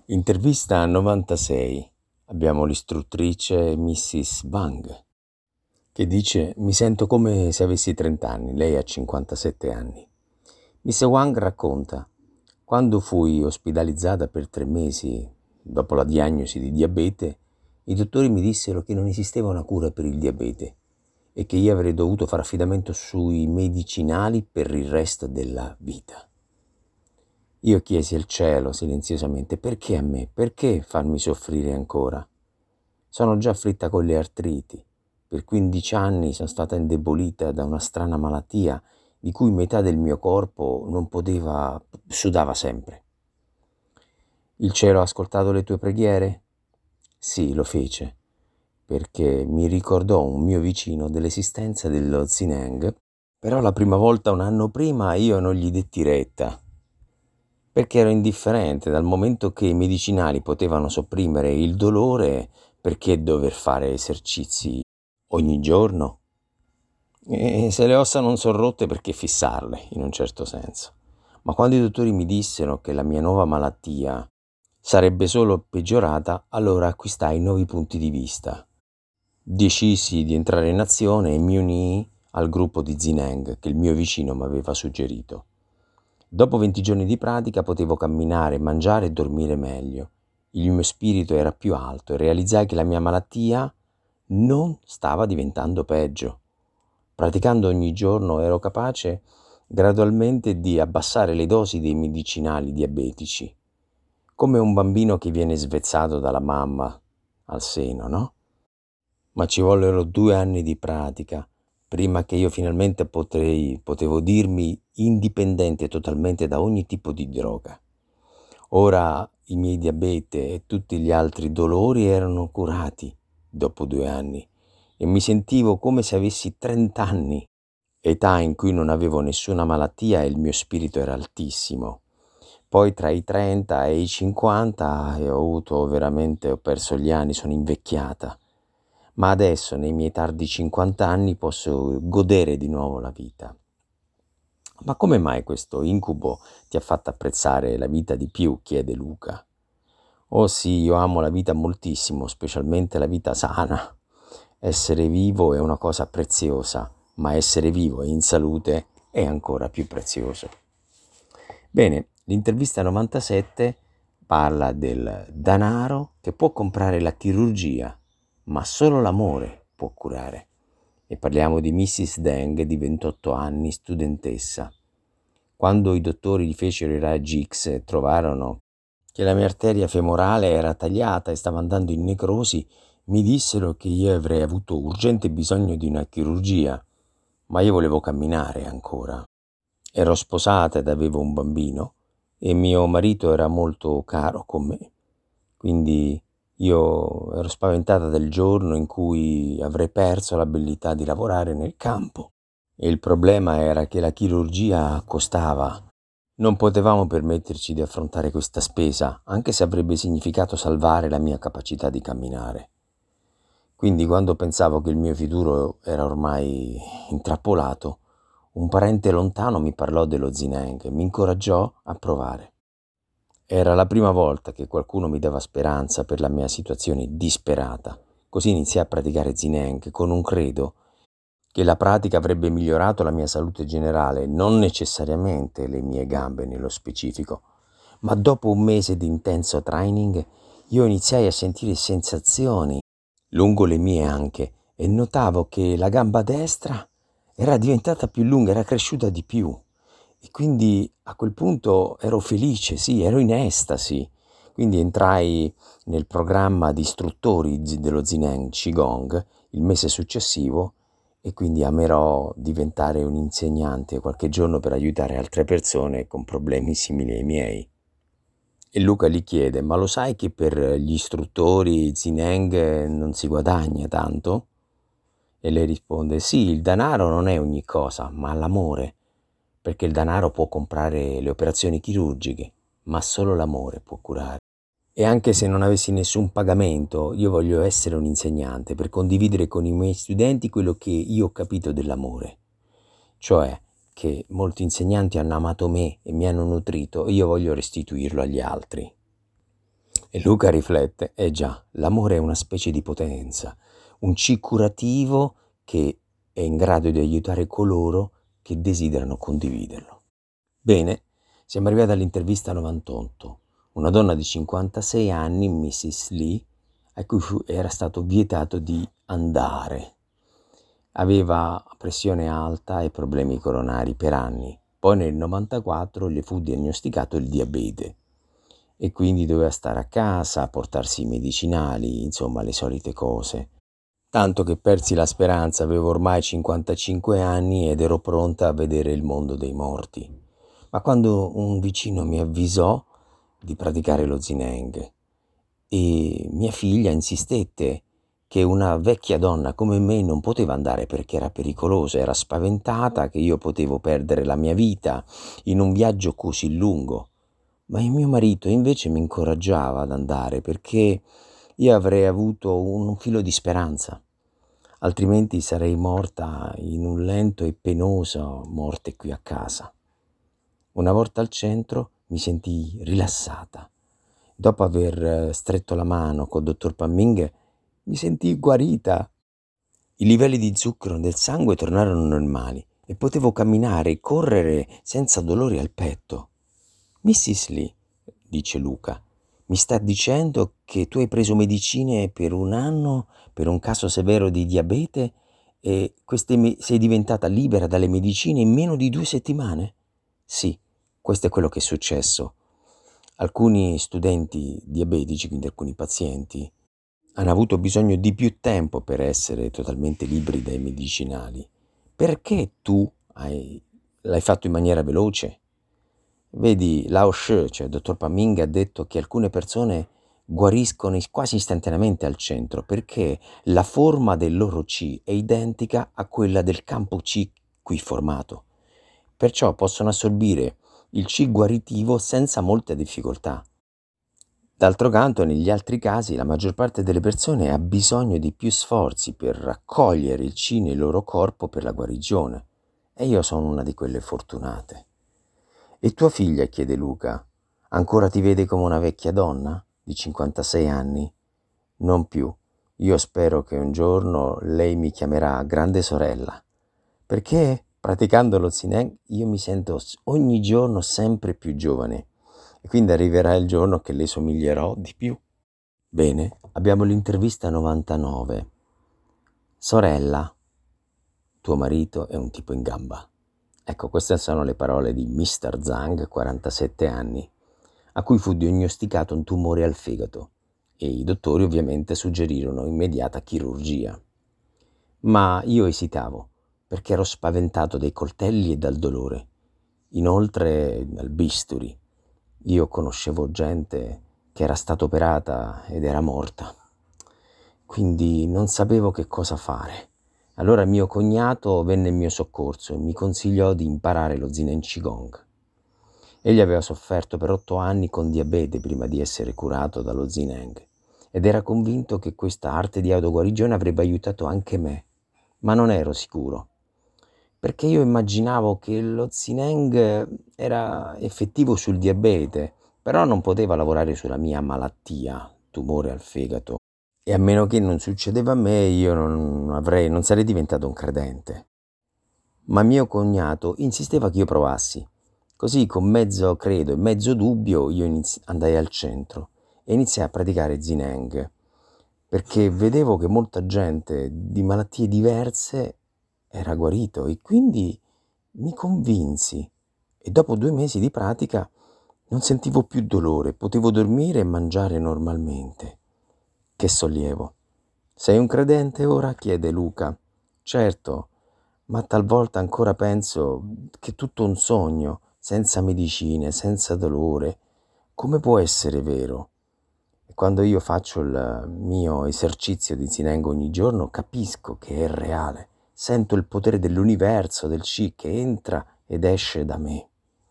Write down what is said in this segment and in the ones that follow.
Intervista 96. Abbiamo l'istruttrice Mrs. Bang che dice: mi sento come se avessi 30 anni, lei ha 57 anni. Miss Wang racconta: quando fui ospedalizzata per 3 mesi dopo la diagnosi di diabete, i dottori mi dissero che non esisteva una cura per il diabete e che io avrei dovuto fare affidamento sui medicinali per il resto della vita. Io chiesi al cielo silenziosamente: perché a me? Perché farmi soffrire ancora? Sono già afflitta con le artriti. Per 15 anni sono stata indebolita da una strana malattia di cui metà del mio corpo non poteva, sudava sempre. Il cielo ha ascoltato le tue preghiere? Sì, lo fece, perché mi ricordò un mio vicino dell'esistenza dello Zineng, però la prima volta un anno prima io non gli detti retta, perché ero indifferente. Dal momento che i medicinali potevano sopprimere il dolore, perché dover fare esercizi ogni giorno? E se le ossa non sono rotte, perché fissarle, in un certo senso? Ma quando i dottori mi dissero che la mia nuova malattia sarebbe solo peggiorata, allora acquistai nuovi punti di vista. Decisi di entrare in azione e mi unii al gruppo di Zineng che il mio vicino mi aveva suggerito. Dopo 20 giorni di pratica potevo camminare, mangiare e dormire meglio. Il mio spirito era più alto e realizzai che la mia malattia non stava diventando peggio. Praticando ogni giorno ero capace gradualmente di abbassare le dosi dei medicinali diabetici, come un bambino che viene svezzato dalla mamma al seno, no? Ma ci vollero 2 anni di pratica prima che io finalmente potevo dirmi indipendente totalmente da ogni tipo di droga. Ora i miei diabete e tutti gli altri dolori erano curati dopo 2 anni e mi sentivo come se avessi 30 anni, età in cui non avevo nessuna malattia e il mio spirito era altissimo. Poi tra i 30 e i 50 ho perso gli anni, sono invecchiata. Ma adesso, nei miei tardi 50 anni, posso godere di nuovo la vita. Ma come mai questo incubo ti ha fatto apprezzare la vita di più? Chiede Luca. Oh sì, io amo la vita moltissimo, specialmente la vita sana. Essere vivo è una cosa preziosa, ma essere vivo e in salute è ancora più prezioso. Bene, l'intervista 97 parla del denaro che può comprare la chirurgia, ma solo l'amore può curare. E parliamo di Mrs. Deng di 28 anni, studentessa. Quando i dottori gli fecero i raggi X e trovarono che la mia arteria femorale era tagliata e stava andando in necrosi, mi dissero che io avrei avuto urgente bisogno di una chirurgia, ma io volevo camminare ancora. Ero sposata ed avevo un bambino e mio marito era molto caro con me, quindi io ero spaventata del giorno in cui avrei perso l'abilità di lavorare nel campo. E il problema era che la chirurgia costava. Non potevamo permetterci di affrontare questa spesa, anche se avrebbe significato salvare la mia capacità di camminare. Quindi quando pensavo che il mio futuro era ormai intrappolato, un parente lontano mi parlò dello Zineng e mi incoraggiò a provare. Era la prima volta che qualcuno mi dava speranza per la mia situazione disperata. Così iniziai a praticare Zineng con un credo che la pratica avrebbe migliorato la mia salute generale, non necessariamente le mie gambe nello specifico. Ma dopo un mese di intenso training, io iniziai a sentire sensazioni lungo le mie anche e notavo che la gamba destra era diventata più lunga, era cresciuta di più. E quindi a quel punto ero felice, sì, ero in estasi. Quindi entrai nel programma di istruttori dello Zineng Qigong il mese successivo e quindi amerò diventare un insegnante qualche giorno per aiutare altre persone con problemi simili ai miei. E Luca gli chiede: ma lo sai che per gli istruttori Zineng non si guadagna tanto? E lei risponde: sì, il denaro non è ogni cosa, ma l'amore, perché il denaro può comprare le operazioni chirurgiche, ma solo l'amore può curare. E anche se non avessi nessun pagamento, io voglio essere un insegnante per condividere con i miei studenti quello che io ho capito dell'amore. Cioè che molti insegnanti hanno amato me e mi hanno nutrito e io voglio restituirlo agli altri. E Luca riflette, eh già, l'amore è una specie di potenza, un C curativo che è in grado di aiutare coloro che desiderano condividerlo. Bene, siamo arrivati all'intervista 98. Una donna di 56 anni, Mrs. Lee, a cui era stato vietato di andare. Aveva pressione alta e problemi coronari per anni. Poi nel 94 le fu diagnosticato il diabete e quindi doveva stare a casa, portarsi i medicinali, insomma le solite cose. Tanto che persi la speranza, avevo ormai 55 anni ed ero pronta a vedere il mondo dei morti. Ma quando un vicino mi avvisò di praticare lo Zineng e mia figlia insistette che una vecchia donna come me non poteva andare perché era pericoloso, era spaventata che io potevo perdere la mia vita in un viaggio così lungo. Ma il mio marito invece mi incoraggiava ad andare perché io avrei avuto un filo di speranza, altrimenti sarei morta in un lento e penoso morte qui a casa. Una volta al centro mi sentii rilassata. Dopo aver stretto la mano col dottor Pamming mi sentii guarita. I livelli di zucchero nel sangue tornarono normali e potevo camminare e correre senza dolori al petto. Mrs. Lee, dice Luca, mi sta dicendo che tu hai preso medicine per un anno per un caso severo di diabete e sei diventata libera dalle medicine in meno di 2 settimane? Sì, questo è quello che è successo. Alcuni studenti diabetici, quindi alcuni pazienti, hanno avuto bisogno di più tempo per essere totalmente liberi dai medicinali. Perché l'hai fatto in maniera veloce? Vedi, Lao She, cioè il dottor Paming, ha detto che alcune persone guariscono quasi istantaneamente al centro perché la forma del loro C è identica a quella del campo C qui formato. Perciò possono assorbire il C guaritivo senza molta difficoltà. D'altro canto, negli altri casi, la maggior parte delle persone ha bisogno di più sforzi per raccogliere il C nel loro corpo per la guarigione. E io sono una di quelle fortunate. E tua figlia, chiede Luca, ancora ti vede come una vecchia donna di 56 anni? Non più. Io spero che un giorno lei mi chiamerà grande sorella, perché praticando lo Zineng io mi sento ogni giorno sempre più giovane e quindi arriverà il giorno che le somiglierò di più. Bene, abbiamo l'intervista 99. Sorella, tuo marito è un tipo in gamba. Ecco, queste sono le parole di Mr. Zhang, 47 anni, a cui fu diagnosticato un tumore al fegato e i dottori ovviamente suggerirono immediata chirurgia. Ma io esitavo perché ero spaventato dai coltelli e dal dolore. Inoltre dal bisturi. Io conoscevo gente che era stata operata ed era morta. Quindi non sapevo che cosa fare. Allora mio cognato venne in mio soccorso e mi consigliò di imparare lo Zineng Qigong. Egli aveva sofferto per 8 anni con diabete prima di essere curato dallo Zineng ed era convinto che questa arte di autoguarigione avrebbe aiutato anche me, ma non ero sicuro, perché io immaginavo che lo Zineng era effettivo sul diabete, però non poteva lavorare sulla mia malattia, tumore al fegato. E a meno che non succedeva a me, io non sarei diventato un credente. Ma mio cognato insisteva che io provassi. Così, con mezzo credo e mezzo dubbio, io andai al centro e iniziai a praticare Zineng, perché vedevo che molta gente di malattie diverse era guarito e quindi mi convinsi. E dopo 2 mesi di pratica non sentivo più dolore, potevo dormire e mangiare normalmente. Che sollievo. Sei un credente ora? Chiede Luca. Certo, ma talvolta ancora penso che è tutto un sogno, senza medicine, senza dolore. Come può essere vero? E quando io faccio il mio esercizio di Zineng ogni giorno, capisco che è reale. Sento il potere dell'universo, del Qi che entra ed esce da me.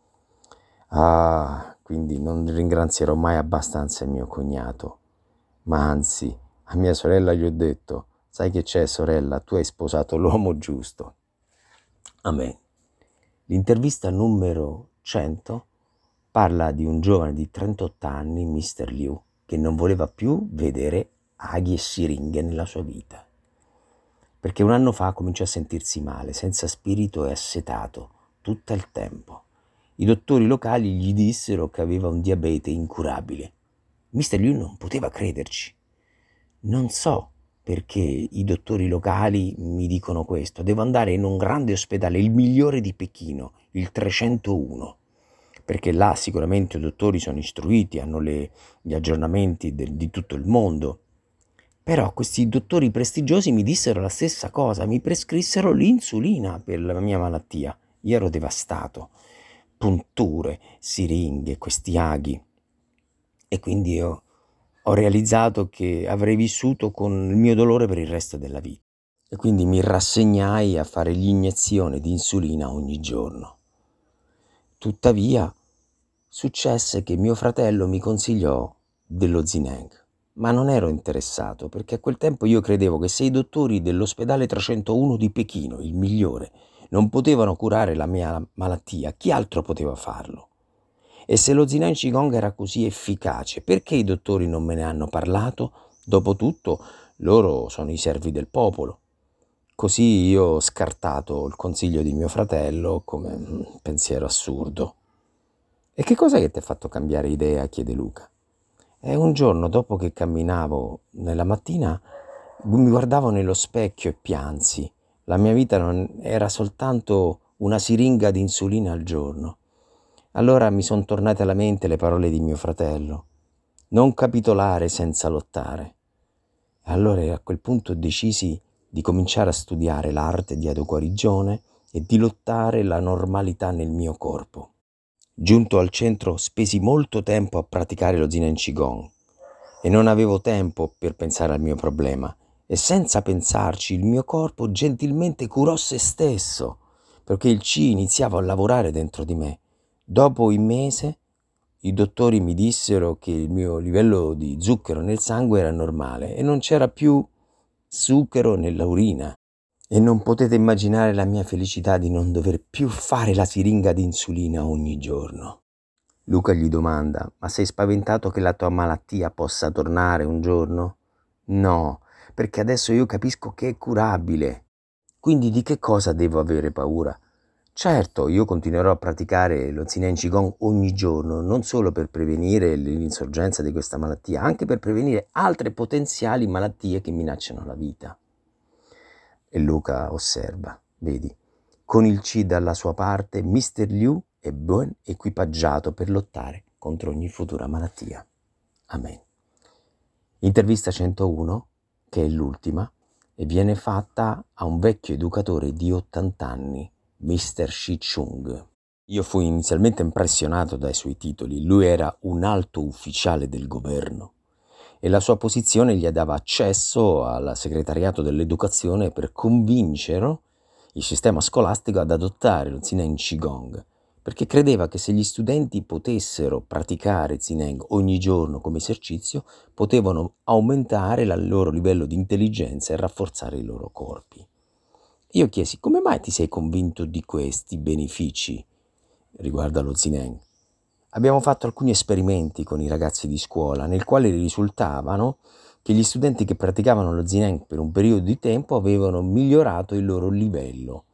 Ah, quindi non ringrazierò mai abbastanza il mio cognato, ma anzi, a mia sorella gli ho detto, sai che c'è sorella, tu hai sposato l'uomo giusto. Amen. L'intervista numero 100 parla di un giovane di 38 anni, Mr. Liu, che non voleva più vedere aghi e siringhe nella sua vita. Perché 1 anno fa cominciò a sentirsi male, senza spirito e assetato, tutto il tempo. I dottori locali gli dissero che aveva un diabete incurabile. Mister Liu non poteva crederci. Non so perché i dottori locali mi dicono questo. Devo andare in un grande ospedale, il migliore di Pechino, il 301, perché là sicuramente i dottori sono istruiti, hanno gli aggiornamenti di tutto il mondo. Però questi dottori prestigiosi mi dissero la stessa cosa, mi prescrissero l'insulina per la mia malattia. Io ero devastato, punture, siringhe, questi aghi. E quindi ho realizzato che avrei vissuto con il mio dolore per il resto della vita. E quindi mi rassegnai a fare l'iniezione di insulina ogni giorno. Tuttavia, successe che mio fratello mi consigliò dello Zineng, ma non ero interessato perché a quel tempo io credevo che se i dottori dell'ospedale 301 di Pechino, il migliore, non potevano curare la mia malattia, chi altro poteva farlo? E se lo Zineng Qigong era così efficace, perché i dottori non me ne hanno parlato? Dopotutto, loro sono i servi del popolo. Così io ho scartato il consiglio di mio fratello come un pensiero assurdo. E che cos'è che ti ha fatto cambiare idea? Chiede Luca. E un giorno, dopo che camminavo nella mattina, mi guardavo nello specchio e piansi. La mia vita non era soltanto una siringa di insulina al giorno. Allora mi sono tornate alla mente le parole di mio fratello. Non capitolare senza lottare. E allora a quel punto decisi di cominciare a studiare l'arte di autoguarigione e di lottare la normalità nel mio corpo. Giunto al centro spesi molto tempo a praticare lo Zineng Qigong e non avevo tempo per pensare al mio problema e senza pensarci il mio corpo gentilmente curò se stesso perché il Qi iniziava a lavorare dentro di me. Dopo un mese i dottori mi dissero che il mio livello di zucchero nel sangue era normale e non c'era più zucchero nella urina. E non potete immaginare la mia felicità di non dover più fare la siringa di insulina ogni giorno. Luca gli domanda: ma sei spaventato che la tua malattia possa tornare un giorno? No, perché adesso io capisco che è curabile. Quindi di che cosa devo avere paura? Certo, io continuerò a praticare lo Zineng Qigong ogni giorno, non solo per prevenire l'insorgenza di questa malattia, anche per prevenire altre potenziali malattie che minacciano la vita. E Luca osserva, vedi, con il Qi dalla sua parte, Mister Liu è ben equipaggiato per lottare contro ogni futura malattia. Amen. Intervista 101, che è l'ultima, e viene fatta a un vecchio educatore di 80 anni, Mr. Shi Chung. Io fui inizialmente impressionato dai suoi titoli. Lui era un alto ufficiale del governo e la sua posizione gli dava accesso al segretariato dell'educazione per convincere il sistema scolastico ad adottare lo Zineng Qigong, perché credeva che se gli studenti potessero praticare Zineng ogni giorno come esercizio, potevano aumentare il loro livello di intelligenza e rafforzare i loro corpi. Io chiesi: come mai ti sei convinto di questi benefici riguardo allo Zineng? Abbiamo fatto alcuni esperimenti con i ragazzi di scuola, nel quale risultavano che gli studenti che praticavano lo Zineng per un periodo di tempo avevano migliorato il loro livello.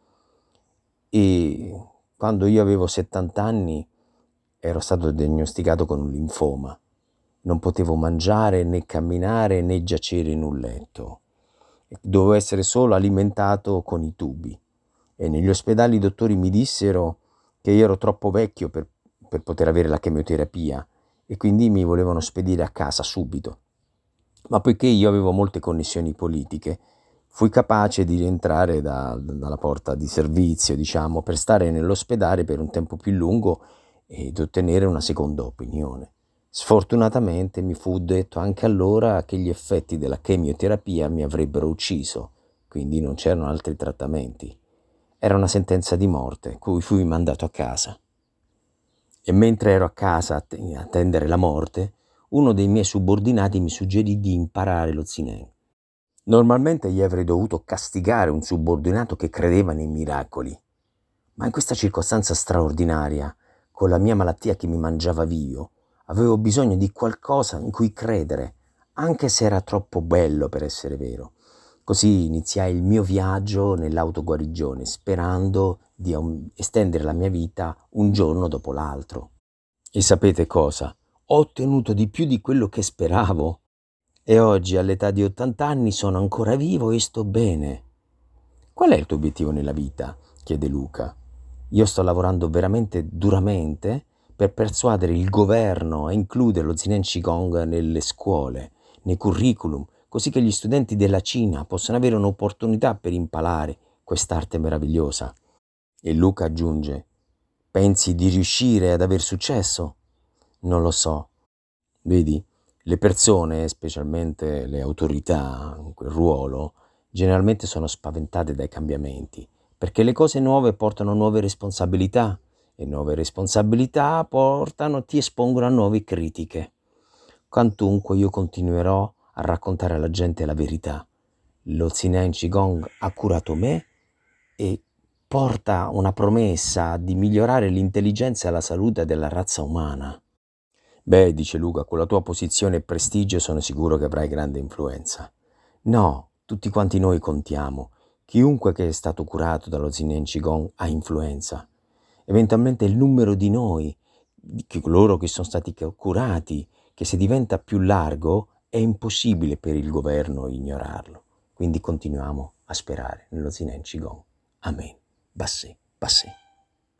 E quando io avevo 70 anni ero stato diagnosticato con un linfoma. Non potevo mangiare, né camminare, né giacere in un letto. Dovevo essere solo alimentato con i tubi. E negli ospedali i dottori mi dissero che io ero troppo vecchio per poter avere la chemioterapia e quindi mi volevano spedire a casa subito. Ma poiché io avevo molte connessioni politiche, fui capace di rientrare dalla porta di servizio, diciamo, per stare nell'ospedale per un tempo più lungo ed ottenere una seconda opinione. Sfortunatamente mi fu detto anche allora che gli effetti della chemioterapia mi avrebbero ucciso, quindi non c'erano altri trattamenti. Era una sentenza di morte, cui fui mandato a casa. E mentre ero a casa a attendere la morte, uno dei miei subordinati mi suggerì di imparare lo Zineng. Normalmente gli avrei dovuto castigare un subordinato che credeva nei miracoli, ma in questa circostanza straordinaria, con la mia malattia che mi mangiava vivo, Avevo bisogno di qualcosa in cui credere, anche se era troppo bello per essere vero. Così iniziai il mio viaggio nell'autoguarigione, sperando di estendere la mia vita un giorno dopo l'altro. E sapete cosa? Ho ottenuto di più di quello che speravo. E oggi, all'età di 80 anni, sono ancora vivo e sto bene. Qual è il tuo obiettivo nella vita? Chiede Luca. Io sto lavorando veramente duramente per persuadere il governo a includere lo Zinen Qigong nelle scuole, nei curriculum, così che gli studenti della Cina possano avere un'opportunità per imparare quest'arte meravigliosa. E Luca aggiunge: pensi di riuscire ad aver successo? Non lo so. Vedi, le persone, specialmente le autorità in quel ruolo, generalmente sono spaventate dai cambiamenti, perché le cose nuove portano nuove responsabilità e nuove responsabilità ti espongono a nuove critiche. Quantunque io continuerò a raccontare alla gente la verità. Lo Zinen Qigong ha curato me e porta una promessa di migliorare l'intelligenza e la salute della razza umana. Beh, dice Luca, con la tua posizione e prestigio sono sicuro che avrai grande influenza. No, tutti quanti noi contiamo. Chiunque che è stato curato dallo Zinen Qigong ha influenza. Eventualmente il numero di noi, coloro che sono stati curati, che se diventa più largo, è impossibile per il governo ignorarlo. Quindi continuiamo a sperare nello Zinen Qigong. Amen. Bassè, bassè.